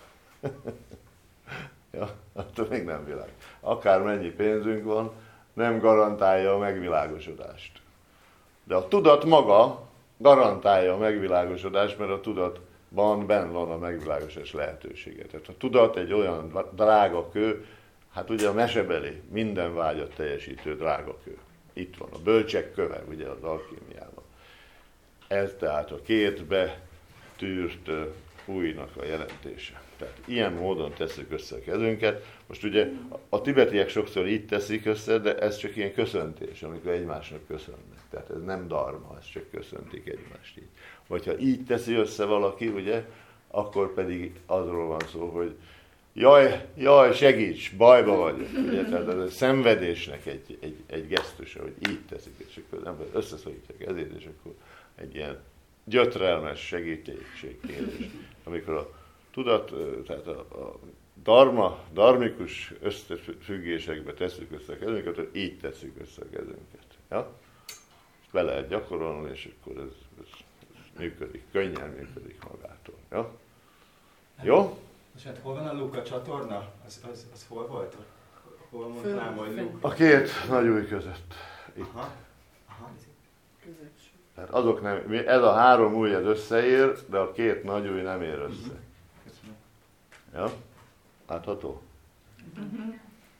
Ja, attól még nem világ. Akár mennyi pénzünk van, nem garantálja a megvilágosodást. De a tudat maga garantálja a megvilágosodást, mert a tudatban benn van a megvilágosodás lehetősége. Tehát a tudat egy olyan drága kő, hát ugye a mesebeli minden vágyat teljesítő drága kő. Itt van a bölcsek köve, ugye az alkímiában. Ez tehát a két betűrt újnak a jelentése. Tehát ilyen módon tesszük össze a kezünket. Most ugye a tibetiek sokszor így teszik össze, de ez csak ilyen köszöntés, amikor egymásnak köszönnek. Tehát ez nem dharma, ez csak köszöntik egymást így. Vagy ha így teszi össze valaki, ugye, akkor pedig azról van szó, hogy jaj, jaj, segíts, bajba vagyok. Ugye, tehát ez a szenvedésnek egy, egy, egy gesztusa, hogy így teszik, és akkor az ember összeszorítja a kezét, és akkor egy ilyen gyötrelmes segítségkérés, amikor a tudat, tehát a, a dharma, dharmikus összefüggésekbe tesszük össze a kezünket, hogy így tesszük össze a kezünket. Ja? Be lehet gyakorolni, és akkor ez, ez, ez működik, könnyen működik magától. Ja? Jó? És hát hol van a Luka csatorna? Az, az, az hol volt? Hol mondtál, hogy Luka? A két nagy új között. Itt. Aha. Aha. Tehát azok nem, ez a három új ez összeér, de a két nagy új nem ér össze. Köszönöm. Ja? Látható? Uh-huh.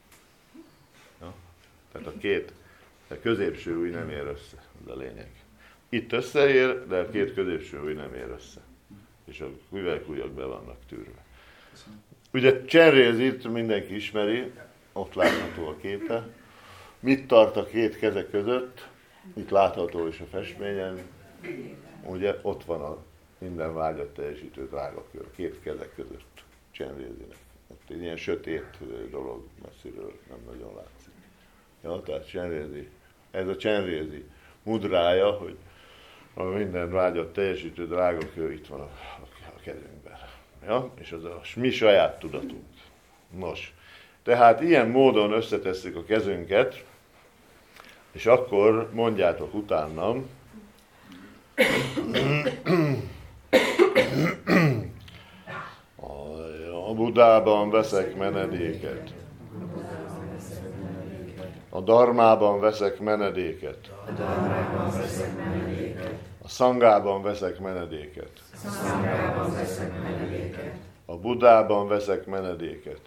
Ja? Tehát a két, a középső új nem ér össze, ez a lényeg. Itt összeér, de a két középső új nem ér össze. És a hüvelykujjak be vannak tűrve. Köszönöm. Ugye Csenrézit mindenki ismeri, ott látható a képe. Mit tart a két keze között? Itt látható is a festményen. Ugye ott van a minden vágyat teljesítő drágakör, a két kezek között Csenrézinek. Ott egy ilyen sötét dolog messziről nem nagyon látszik. Ja, tehát Csenrézi, ez a Csenrézi mudrája, hogy a minden vágyat teljesítő drágakör itt van a, a, a kezünkben. Ja? És az a mi saját tudatunk. Nos, tehát ilyen módon összetesszük a kezünket, és akkor mondjátok utánam, a Budában veszek menedéket, a dharmában veszek menedéket, a szangában veszek menedéket, a Budában veszek menedéket,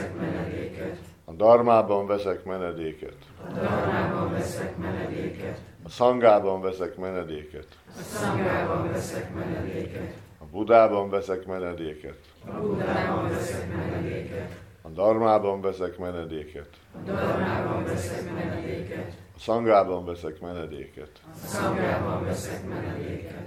a dharmában veszek menedéket, A szangában veszek menedéket. A szangában veszek menedéket. A Budában veszek menedéket. A Budában veszek menedéket. A Dharmában veszek menedéket. A Dharmában veszek menedéket. A szangában veszek menedéket. A szangában veszek menedéket.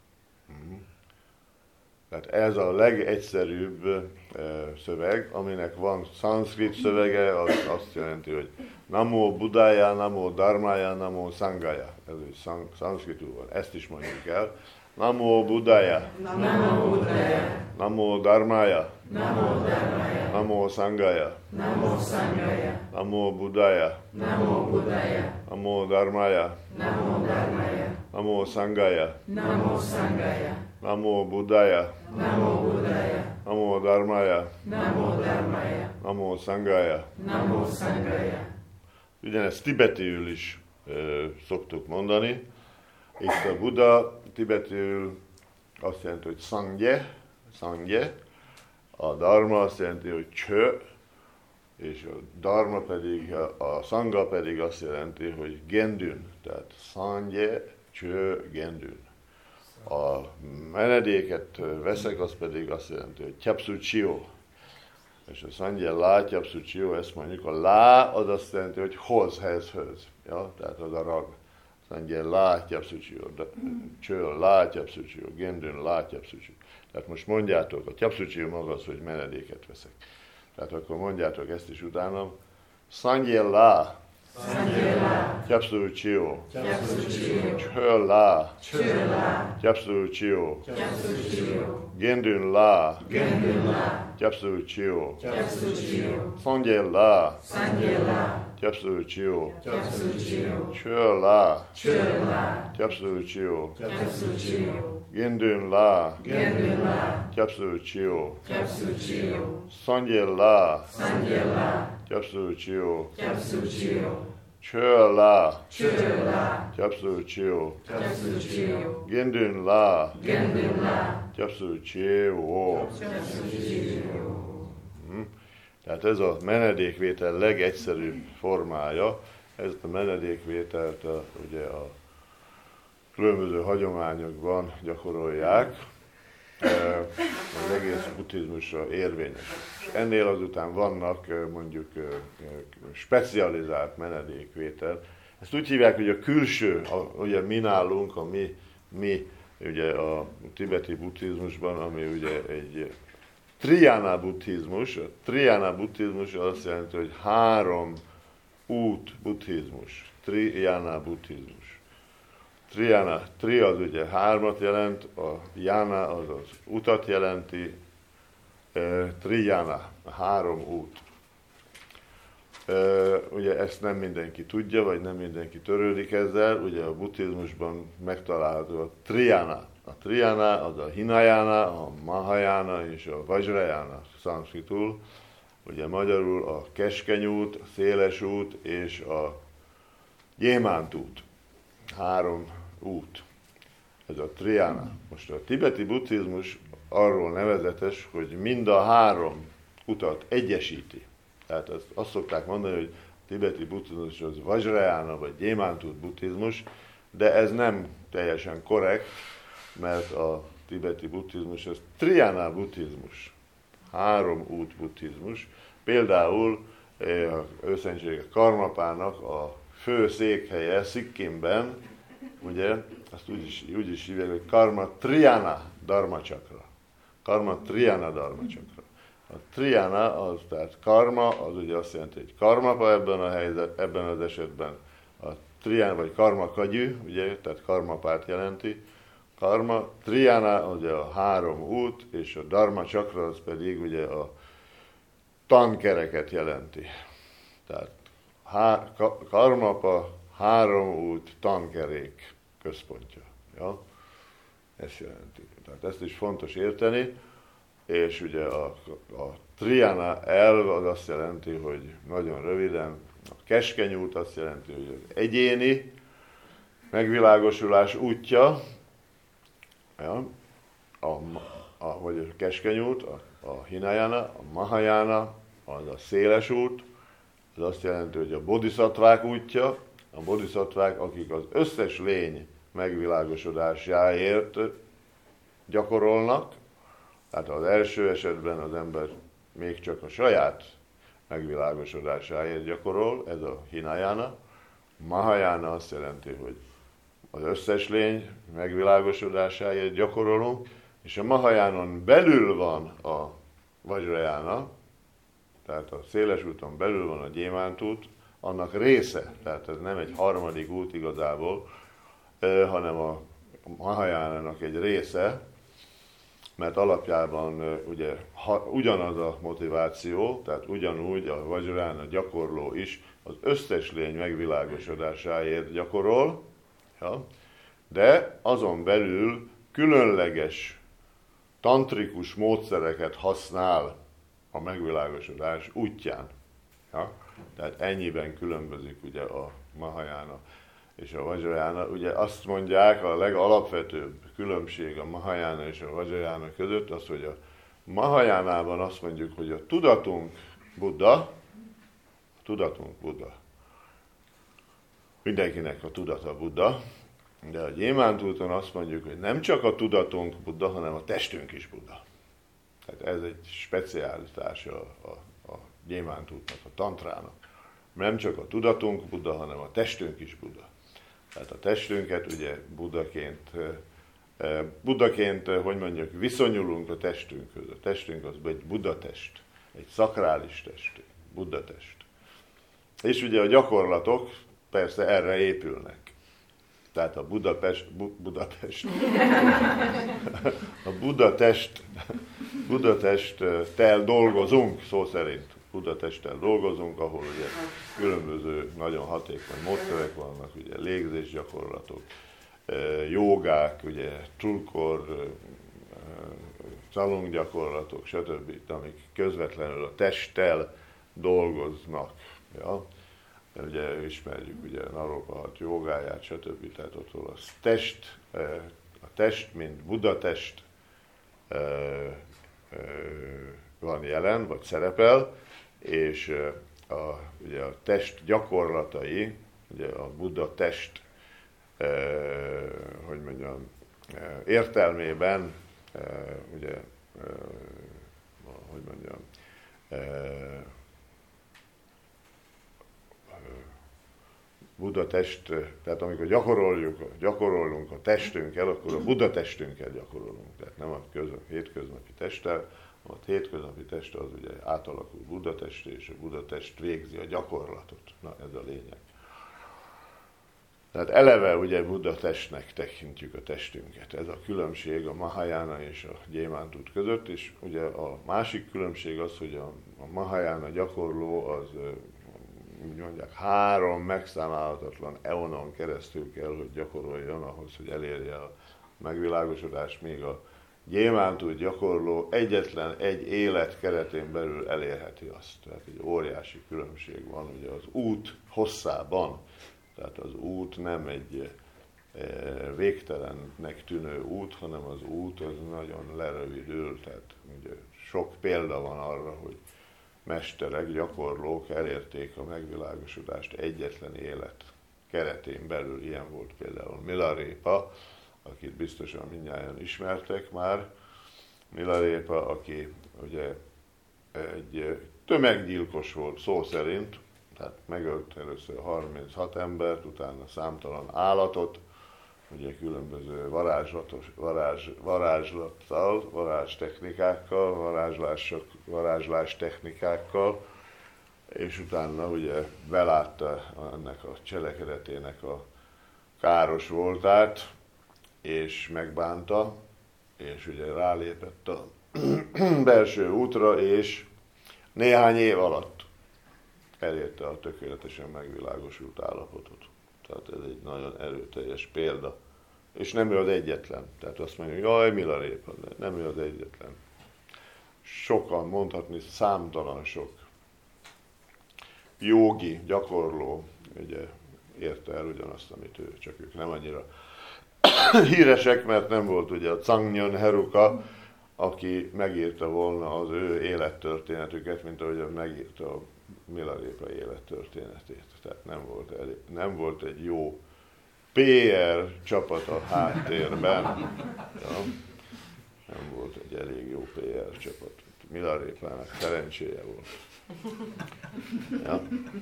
Tehát ez a legegyszerűbb uh, szöveg, aminek van szanszkrit szövege, az azt jelenti, hogy Namo Buddhaya, Namo Dharmaya, Namo Sanghaya. Ez is szan- szanszkritul van, ezt is mondjuk el. Namo Buddhaya, Namo Buddhaya. Namo Dharmaya, Namo Dharmaya. Namo Sanghaya, Namo Sanghaya. Namo Buddhaya, Namo Buddhaya. Namo Dharmaya, Namo Dharmaya. Namo Sanghaya, Namo Sanghaya. Namo Buddhaya, Namo Buddhaya. Namo Dharmaya, Namo Dharmaya. Namo Sanghaya. Namo Sanghaya. Ugyanezt tibetiül is ö, szoktuk mondani. Itt a Buddha tibetiül azt jelenti, hogy Sangye, Sangye. A Dharma azt jelenti, hogy Csö, és a Dharma pedig, a, a Sangha pedig azt jelenti, hogy Gendün. Tehát Sangye, Csö, Gendün. A menedéket veszek, az pedig azt jelenti, hogy Tyapsu Chio. És a Sangye lá, Tyapsu Chio, ezt mondjuk, a lá az azt jelenti, hogy hoz, hez, höz. Ja? Tehát az a rag. Sangye lá, Tyapsu Chio, Csö lá, Tyapsu Chio, Gendün lá, Tyapsu Chio. Tehát most mondjátok, a Tyapsu Chio maga az, hogy menedéket veszek. Tehát akkor mondjátok ezt is utánam. Sangye lá, Tyapsu Chio, Csö lá, Tyapsu Chio, Gendün lá, Tyapsu Chio, Sangye lá, Tyapsu Chio, Csö lá, Tyapsu Chio, Gendün lá, Tyapsu Chio, Sangye lá, Tyapsu Chio, Csö lá, Tyapsu Chio, Gendün lá, Tyapsu Chio. Hm. Tehát ez a menedékvétel legegyszerűbb formája. Ezt a menedékvételt a, ugye a különböző hagyományokban gyakorolják. Az egész buddhizmusra érvényes. És ennél azután vannak mondjuk specializált menedékvétel. Ezt úgy hívják, hogy a külső, a, ugye mi nálunk, a mi, mi ugye a tibeti buddhizmusban, ami ugye egy triána buddhizmus. A triána buddhizmus azt jelenti, hogy három út buddhizmus. Triána buddhizmus. Triana, tri az ugye hármat jelent, a jana az az utat jelenti, e, triana, a három út. E, ugye ezt nem mindenki tudja, vagy nem mindenki törődik ezzel, ugye a buddhizmusban megtalálható a triana. A triana az a hinayana, a mahayana és a vajrayana szanszkritul, ugye magyarul a keskeny út, a széles út és a gyémánt út. Három út. Ez a triána. Most a tibeti buddhizmus arról nevezetes, hogy mind a három utat egyesíti. Tehát azt, azt szokták mondani, hogy a tibeti buddhizmus az vajrayana vagy gyémántút buddhizmus, de ez nem teljesen korrekt, mert a tibeti buddhizmus az triána buddhizmus. Három út buddhizmus. Például őszentsége Karmapának a fő székhelye Szikkimben, ugye, azt úgy is, úgy is hívják, hogy Karma Triana Dharma Chakra. Karma Triana Dharma Chakra. A Triana, az, tehát karma, az ugye azt jelenti, hogy karmapa ebben a helyzet, ebben az esetben. A Triana, vagy karma kagyű, ugye, tehát karmapát jelenti. Karma, Triana, ugye a három út, és a Dharma Chakra, az pedig ugye a tankereket jelenti. Tehát há, ka, karmapa, három út, tankerék központja. Ja? Ezt jelenti. Tehát ezt is fontos érteni, és ugye a, a triana elv az azt jelenti, hogy nagyon röviden, a keskeny út azt jelenti, hogy az egyéni megvilágosulás útja, ja? a, a, vagy a keskeny út, a, a hinayana, a mahayana, az a széles út, az azt jelenti, hogy a bodhiszattvák útja, a a bodhiszattvák, akik az összes lény megvilágosodásáért gyakorolnak. Tehát az első esetben az ember még csak a saját megvilágosodásáért gyakorol, ez a hinayana. Mahayana azt jelenti, hogy az összes lény megvilágosodásáért gyakorolunk, és a Mahajánon belül van a Vajrayana, tehát a széles úton belül van a gyémántút, annak része, tehát ez nem egy harmadik út igazából, hanem a Mahajánának egy része, mert alapjában ugye ha, ugyanaz a motiváció, tehát ugyanúgy a Vajrayana gyakorló is az összes lény megvilágosodásáért gyakorol, ja, de azon belül különleges tantrikus módszereket használ a megvilágosodás útján. Ja? Tehát ennyiben különbözik ugye a Mahayana és a Vajrayana. Ugye azt mondják, a legalapvetőbb különbség a Mahayana és a Vajrayana között az, hogy a Mahayánában azt mondjuk, hogy a tudatunk Buddha, a tudatunk Buddha. Mindenkinek a tudata Buddha, de a gyémántúton azt mondjuk, hogy nem csak a tudatunk Buddha, hanem a testünk is Buddha. Tehát ez egy speciálitása a, a, a gyémántútnak, a tantrának. Nem csak a tudatunk Buddha, hanem a testünk is Buddha. Tehát a testünket ugye Buddhaként, Buddhaként, hogy mondjuk, viszonyulunk a testünkhöz. A testünk az egy Buddha test, egy szakrális test, Buddha test. És ugye a gyakorlatok persze erre épülnek. Tehát a Budapest, Bu, Budapest, a Budatest, Budatesttel dolgozunk, szó szerint Budatesttel dolgozunk, ahol ugye különböző nagyon hatékony módszerek vannak, ugye légzésgyakorlatok, jogák, ugye tulkor, calung gyakorlatok, stb., amik közvetlenül a testtel dolgoznak. Ja? Ugye ismerjük ugye Naropahat jogáját, stb. Tehát ott a test, a test, mint Buddha test van jelen, vagy szerepel, és a, ugye a test gyakorlatai, ugye a Buddha test, hogy mondjam, értelmében, ugye, hogy mondjam, Buddha test, tehát amikor gyakoroljuk, gyakorolunk a testünkkel, akkor a Buddha testünkkel gyakorolunk, tehát nem a köz, hétköznapi testtel, a hétköznapi test az ugye átalakul Buddha testé, és a Buddha test végzi a gyakorlatot. Na, ez a lényeg. Tehát eleve ugye Buddha testnek tekintjük a testünket. Ez a különbség a Mahayana és a gyémántút között, és ugye a másik különbség az, hogy a, a Mahayana gyakorló az, úgy mondják, három megszámálhatatlan eonon keresztül kell, hogy gyakoroljon ahhoz, hogy elérje a megvilágosodást, míg a gyémántút gyakorló egyetlen egy élet keretén belül elérheti azt. Tehát egy óriási különbség van ugye az út hosszában. Tehát az út nem egy végtelennek tűnő út, hanem az út az nagyon lerövidül. Tehát ugye sok példa van arra, hogy mesterek, gyakorlók elérték a megvilágosodást egyetlen élet keretén belül. Ilyen volt például Milarépa, akit biztosan mindnyájan ismertek már. Milarépa, aki ugye egy tömeggyilkos volt szó szerint, tehát megölt először harminchat embert, utána számtalan állatot, ugye különböző varázslatos, varázs, varázslattal, varázstechnikákkal, varázslások, varázslás technikákkal, és utána ugye belátta ennek a cselekedetének a káros voltát, és megbánta, és ugye rálépett a belső útra, és néhány év alatt elérte a tökéletesen megvilágosult állapotot. Tehát ez egy nagyon erőteljes példa. És nem ő az egyetlen. Tehát azt mondjuk, jaj, Milarépa, nem ő az egyetlen. Sokan, mondhatni számtalan sok jógi, gyakorló, ugye érte el ugyanazt, amit ő, csak ők nem annyira híresek, mert nem volt ugye a Cangnyon Heruka, aki megírta volna az ő élettörténetüket, mint ahogy megírta a Milarépa élettörténetét. Tehát nem volt, elég, nem volt egy jó pé er csapat a háttérben. Ja, nem volt egy elég jó pé er csapat. Milarépának szerencséje volt. Ja.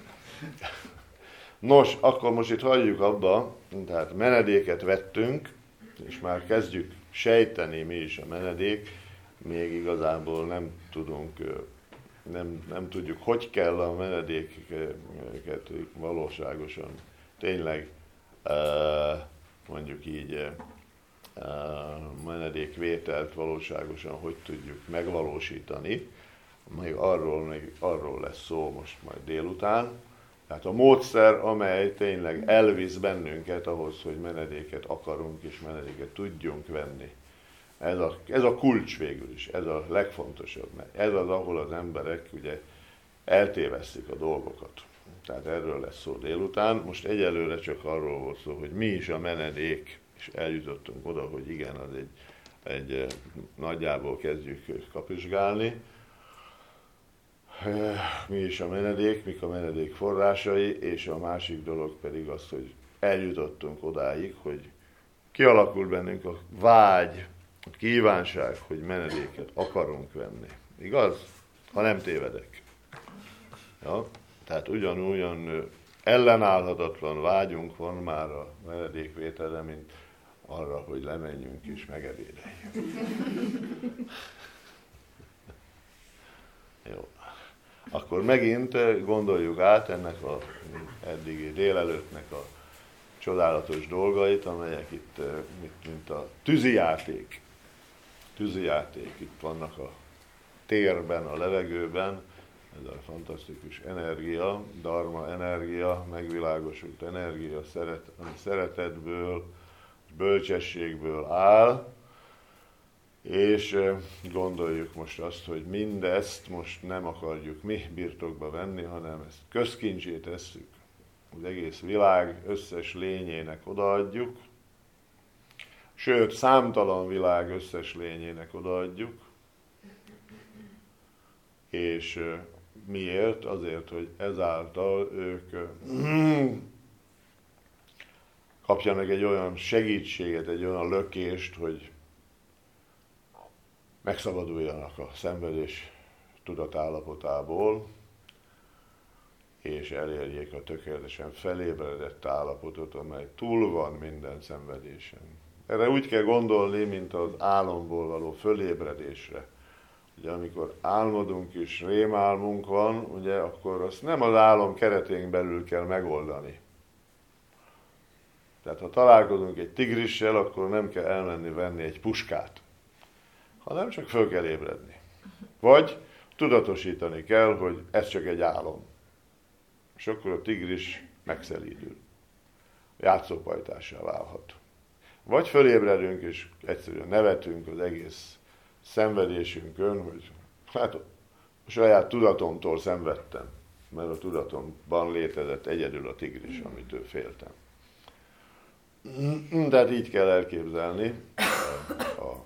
Nos, akkor most itt hagyjuk abba, tehát menedéket vettünk, és már kezdjük sejteni, mi is a menedék, még igazából nem tudunk, nem, nem tudjuk, hogy kell a menedéket valóságosan, tényleg mondjuk így menedékvételt valóságosan hogy tudjuk megvalósítani, még arról, még arról lesz szó most majd délután. Tehát a módszer, amely tényleg elvisz bennünket ahhoz, hogy menedéket akarunk és menedéket tudjunk venni. Ez a, ez a kulcs végül is, ez a legfontosabb, mert ez az, ahol az emberek ugye eltévesztik a dolgokat. Tehát erről lesz szó délután. Most egyelőre csak arról volt szó, hogy mi is a menedék, és eljutottunk oda, hogy igen, az egy, egy nagyjából kezdjük kapizsgálni. Mi is a menedék, mik a menedék forrásai, és a másik dolog pedig az, hogy eljutottunk odáig, hogy kialakul bennünk a vágy, a kívánság, hogy menedéket akarunk venni. Igaz? Ha nem tévedek. Ja? Tehát ugyanolyan ellenállhatatlan vágyunk van már a menedékvételre, mint arra, hogy lemenjünk és megebédeljünk. Jó. Akkor megint gondoljuk át ennek a eddigi délelőttnek a csodálatos dolgait, amelyek itt, mint a tűzijáték. Tűzijáték itt vannak a térben, a levegőben, ez a fantasztikus energia, dharma energia, megvilágosult energia, szeret, ami szeretetből, bölcsességből áll, és gondoljuk most azt, hogy mindezt most nem akarjuk mi birtokba venni, hanem ezt közkincsé tesszük, az egész világ összes lényének odaadjuk, sőt, számtalan világ összes lényének odaadjuk, és miért? Azért, hogy ezáltal ők kapjanak egy olyan segítséget, egy olyan lökést, hogy megszabaduljanak a szenvedés tudatállapotából, és elérjék a tökéletesen felébredett állapotot, amely túl van minden szenvedésen. Erre úgy kell gondolni, mint az álomból való fölébredésre. Ugye amikor álmodunk és rémálmunk van, ugye akkor azt nem az álom keretén belül kell megoldani. Tehát ha találkozunk egy tigrissel, akkor nem kell elmenni venni egy puskát, hanem csak föl kell ébredni. Vagy tudatosítani kell, hogy ez csak egy álom. És akkor a tigris megszelídül. Játszópajtássá válhat. Vagy fölébredünk, és egyszerűen nevetünk az egész szenvedésünkön, hogy hát a saját tudatomtól szenvedtem, mert a tudatomban létezett egyedül a tigris, amitől féltem. Tehát így kell elképzelni a,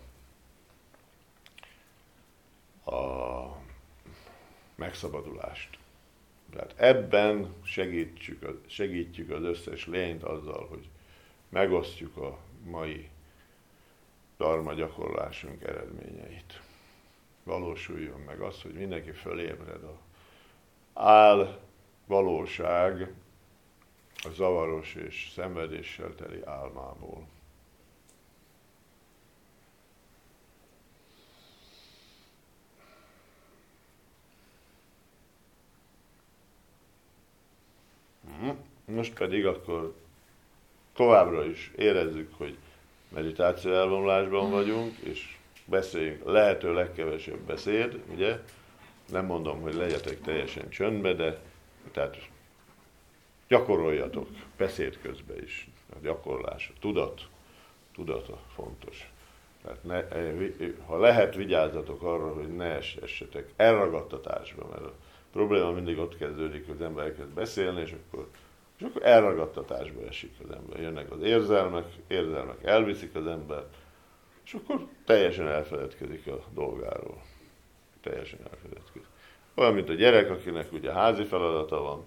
a, a megszabadulást. Tehát ebben segítjük, segítjük az összes lényt azzal, hogy megosztjuk a mai dharma gyakorlásunk eredményeit. Valósuljon meg az, hogy mindenki fölébred a áll valóság a zavaros és szenvedéssel teli álmából. Most pedig akkor továbbra is érezzük, hogy meditáció elvonulásban vagyunk, és beszéljünk, lehető legkevesebb beszéd, ugye? Nem mondom, hogy legyetek teljesen csöndbe, de tehát gyakoroljatok beszéd közben is. A gyakorlás, a tudat, tudata fontos. Tehát ne, ha lehet, vigyázzatok arra, hogy ne essetek elragadtatásba, mert a probléma mindig ott kezdődik, hogy az ember elkezd beszélni, és akkor, és akkor elragadtatásba esik az ember. Jönnek az érzelmek, érzelmek elviszik az embert, és akkor teljesen elfeledkezik a dolgáról. Teljesen elfeledkezik. Olyan, mint a gyerek, akinek ugye házi feladata van,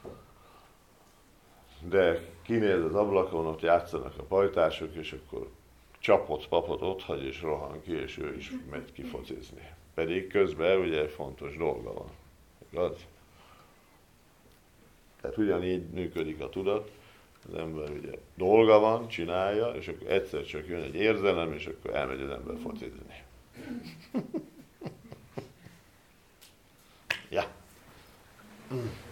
de kinéz az ablakon, ott játszanak a pajtások, és akkor csapott papot ott hagy, és rohan ki, és ő is megy ki focizni. Pedig közben ugye fontos dolga van. Igaz? Tehát ugyanígy működik a tudat, az ember ugye dolga van, csinálja, és akkor egyszer csak jön egy érzelem, és akkor elmegy az ember focizni. Ja.